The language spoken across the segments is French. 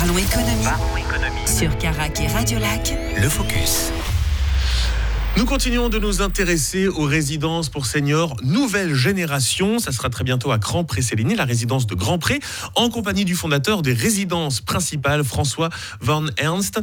Parlons économie. Sur Carac et Radio Lac, le Focus. Nous continuons de nous intéresser aux résidences pour seniors nouvelle génération. Ça sera très bientôt à Cran-Pré-Séligny, la résidence de Grand-Pré, en compagnie du fondateur des résidences principales, François Van Ernst.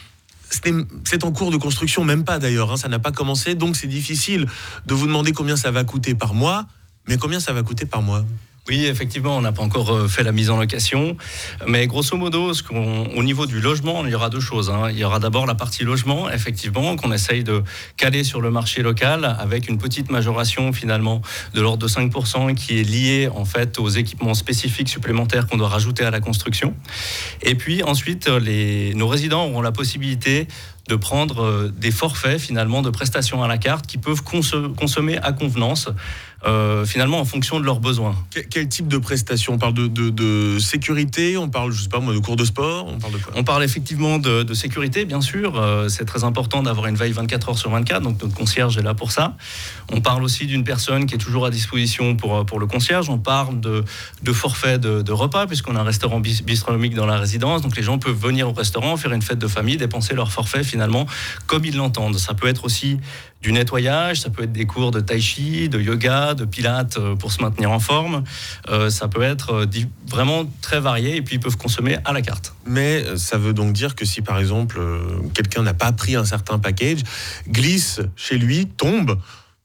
C'est en cours de construction, même pas d'ailleurs, ça n'a pas commencé, donc c'est difficile de vous demander combien ça va coûter par mois, mais combien ça va coûter par mois ? Oui, effectivement, on n'a pas encore fait la mise en location. Mais grosso modo, au niveau du logement, il y aura deux choses. Il y aura d'abord la partie logement, effectivement, qu'on essaye de caler sur le marché local avec une petite majoration finalement de l'ordre de 5% qui est liée en fait aux équipements spécifiques supplémentaires qu'on doit rajouter à la construction. Et puis ensuite, nos résidents auront la possibilité de prendre des forfaits finalement de prestations à la carte qui peuvent consommer à convenance. Finalement en fonction de leurs besoins. Quel type de prestations ? On parle de sécurité, on parle, je sais pas moi, de cours de sport, on parle de quoi ? On parle effectivement de sécurité, bien sûr. C'est très important d'avoir une veille 24 heures sur 24, donc notre concierge est là pour ça. On parle aussi d'une personne qui est toujours à disposition pour le concierge. On parle de forfait de repas, puisqu'on a un restaurant bistronomique dans la résidence, donc les gens peuvent venir au restaurant, faire une fête de famille, dépenser leur forfait finalement comme ils l'entendent. Ça peut être aussi du nettoyage, ça peut être des cours de tai chi, de yoga, de pilates pour se maintenir en forme. Ça peut être vraiment très varié et puis ils peuvent consommer à la carte. Mais ça veut donc dire que si par exemple quelqu'un n'a pas pris un certain package, glisse chez lui, tombe,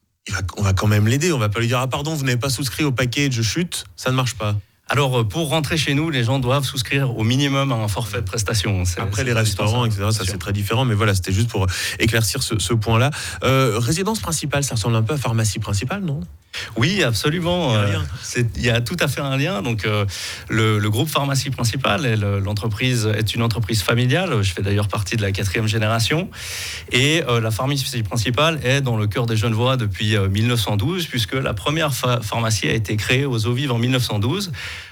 on va quand même l'aider. On va pas lui dire « Ah pardon, vous n'avez pas souscrit au package, chute », ça ne marche pas. Alors, pour rentrer chez nous, les gens doivent souscrire au minimum à un forfait de prestation. Après, les restaurants, etc., ça c'est très différent. Mais voilà, c'était juste pour éclaircir ce point-là. Résidence principale, ça ressemble un peu à pharmacie principale, non ? Oui, absolument. Il y a tout à fait un lien. Donc, le groupe Pharmacie Principale, l'entreprise est une entreprise familiale. Je fais d'ailleurs partie de la 4e génération. Et la Pharmacie Principale est dans le cœur des Genevois depuis 1912, puisque la première pharmacie a été créée aux Eaux Vives en 1912.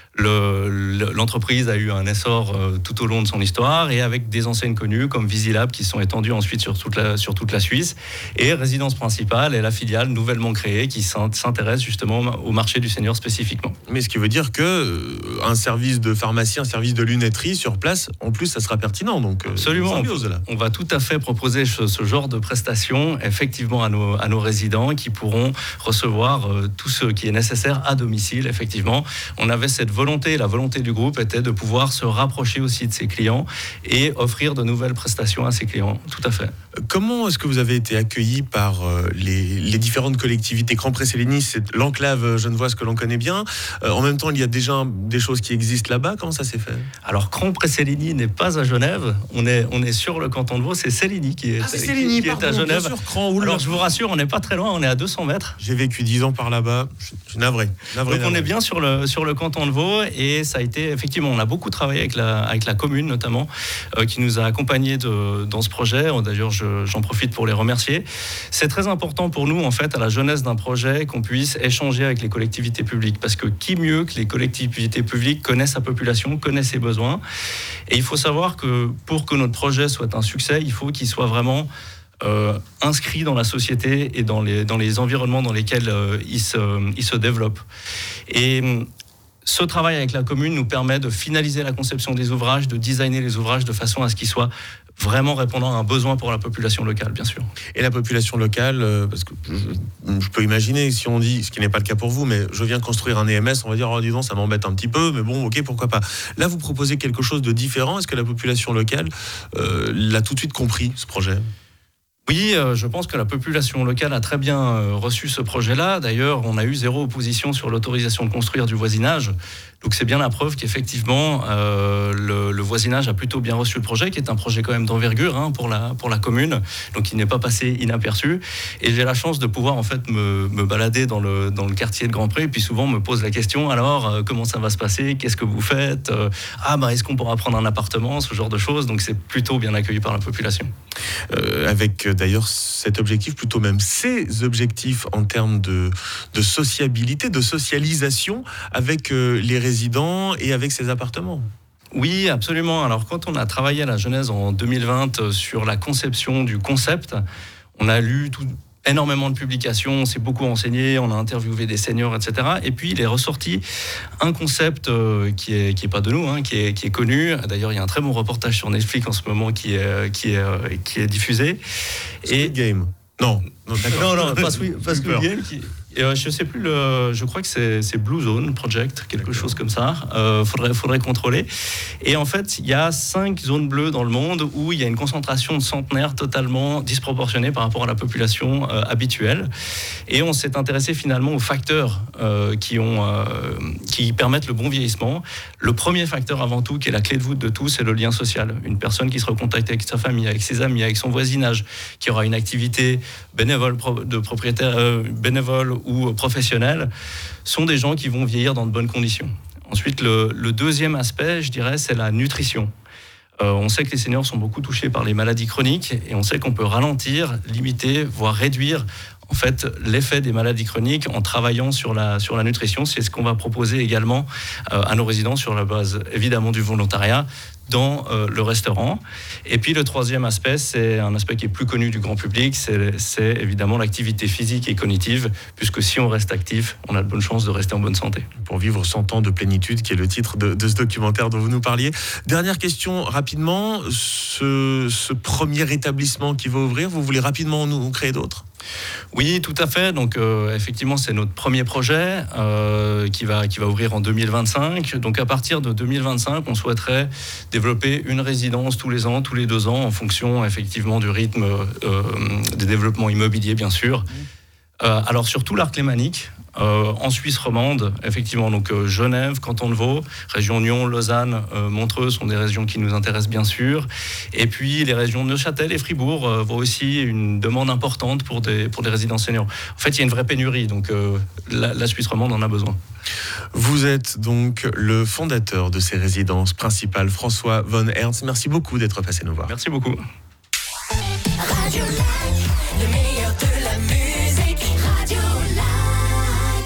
L'entreprise a eu un essor tout au long de son histoire et avec des enseignes connues comme Visilab qui sont étendues ensuite sur toute la Suisse, et Résidence Principale est la filiale nouvellement créée qui s'intéresse justement au marché du senior spécifiquement. Mais ce qui veut dire que un service de pharmacie, un service de lunetterie sur place, en plus ça sera pertinent. Donc absolument, on va tout à fait proposer ce genre de prestations effectivement à nos résidents qui pourront recevoir tout ce qui est nécessaire à domicile. Effectivement, on avait la volonté du groupe était de pouvoir se rapprocher aussi de ses clients et offrir de nouvelles prestations à ses clients, tout à fait. Comment est-ce que vous avez été accueilli par les différentes collectivités ? Cran-Pré-Séligny, c'est l'enclave genevoise que l'on connaît bien. En même temps, il y a déjà des choses qui existent là-bas. Comment ça s'est fait ? Alors, Cran-Pré-Séligny n'est pas à Genève. On est sur le canton de Vaud. C'est Séligny qui est à Genève. Alors, je vous rassure, on n'est pas très loin. On est à 200 mètres. J'ai vécu 10 ans par là-bas. Je suis navré. Donc, on est bien sur le canton de Vaud. Et ça a été, effectivement, on a beaucoup travaillé avec la commune notamment, qui nous a accompagnés dans ce projet. D'ailleurs, j'en profite pour les remercier. C'est très important pour nous, en fait, à la jeunesse d'un projet, qu'on puisse échanger avec les collectivités publiques. Parce que qui mieux que les collectivités publiques connaît sa population, connaît ses besoins. Et il faut savoir que pour que notre projet soit un succès, il faut qu'il soit vraiment inscrit dans la société et dans les environnements dans lesquels il se développe. Et ce travail avec la commune nous permet de finaliser la conception des ouvrages, de designer les ouvrages de façon à ce qu'ils soient vraiment répondant à un besoin pour la population locale, bien sûr. Et la population locale, parce que je peux imaginer, si on dit, ce qui n'est pas le cas pour vous, mais je viens construire un EMS, on va dire, oh dis donc, ça m'embête un petit peu, mais bon, ok, pourquoi pas. Là, vous proposez quelque chose de différent. Est-ce que la population locale l'a tout de suite compris, ce projet ? Oui, je pense que la population locale a très bien reçu ce projet-là. D'ailleurs, on a eu 0 opposition sur l'autorisation de construire du voisinage. Donc c'est bien la preuve qu'effectivement, le voisinage a plutôt bien reçu le projet, qui est un projet quand même d'envergure pour la commune, donc il n'est pas passé inaperçu. Et j'ai la chance de pouvoir en fait me balader dans le quartier de Grand-Pré, et puis souvent on me pose la question, alors comment ça va se passer, qu'est-ce que vous faites, est-ce qu'on pourra prendre un appartement, ce genre de choses. Donc c'est plutôt bien accueilli par la population. Avec d'ailleurs cet objectif, plutôt même ces objectifs en termes de sociabilité, de socialisation avec les résidents et avec ces appartements. Oui, absolument. Alors quand on a travaillé à la Genèse en 2020 sur la conception du concept, on a lu énormément de publications, on s'est beaucoup renseigné, on a interviewé des seniors, etc. Et puis il est ressorti un concept qui est pas de nous, hein, qui est connu. D'ailleurs, il y a un très bon reportage sur Netflix en ce moment qui est diffusé. Squid Game. Non, d'accord. Non, pas Squid Game. Je sais plus, je crois que c'est Blue Zone Project, quelque chose comme ça. Faudrait contrôler. Et en fait, il y a 5 zones bleues dans le monde où il y a une concentration de centenaires totalement disproportionnée par rapport à la population habituelle. Et on s'est intéressé finalement aux facteurs qui permettent le bon vieillissement. Le premier facteur avant tout, qui est la clé de voûte de tout, c'est le lien social. Une personne qui se recontacte avec sa famille, avec ses amis, avec son voisinage, qui aura une activité bénévole, de propriétaire bénévole ou professionnels, sont des gens qui vont vieillir dans de bonnes conditions. Ensuite, le deuxième aspect, je dirais, c'est la nutrition. On sait que les seniors sont beaucoup touchés par les maladies chroniques et on sait qu'on peut ralentir, limiter, voire réduire en fait l'effet des maladies chroniques en travaillant sur la nutrition. C'est ce qu'on va proposer également à nos résidents sur la base évidemment du volontariat dans le restaurant. Et puis le troisième aspect, c'est un aspect qui est plus connu du grand public, c'est évidemment l'activité physique et cognitive, puisque si on reste actif, on a de bonnes chances de rester en bonne santé. Pour vivre 100 ans de plénitude, qui est le titre de ce documentaire dont vous nous parliez. Dernière question, rapidement, ce premier établissement qui va ouvrir, vous voulez rapidement nous créer d'autres ? Oui, tout à fait. Donc, effectivement, c'est notre premier projet qui va ouvrir en 2025. Donc, à partir de 2025, on souhaiterait développer une résidence tous les ans, tous les 2 ans, en fonction effectivement du rythme des développements immobiliers, bien sûr. Alors, sur tout l'arc lémanique, en Suisse romande, effectivement, donc Genève, Canton de Vaud, région Nyon, Lausanne, Montreux sont des régions qui nous intéressent bien sûr. Et puis les régions de Neuchâtel et Fribourg voient aussi une demande importante pour des résidences seniors. En fait, il y a une vraie pénurie, donc la Suisse romande en a besoin. Vous êtes donc le fondateur de ces résidences principales, François von Ernst. Merci beaucoup d'être passé nous voir. Merci beaucoup.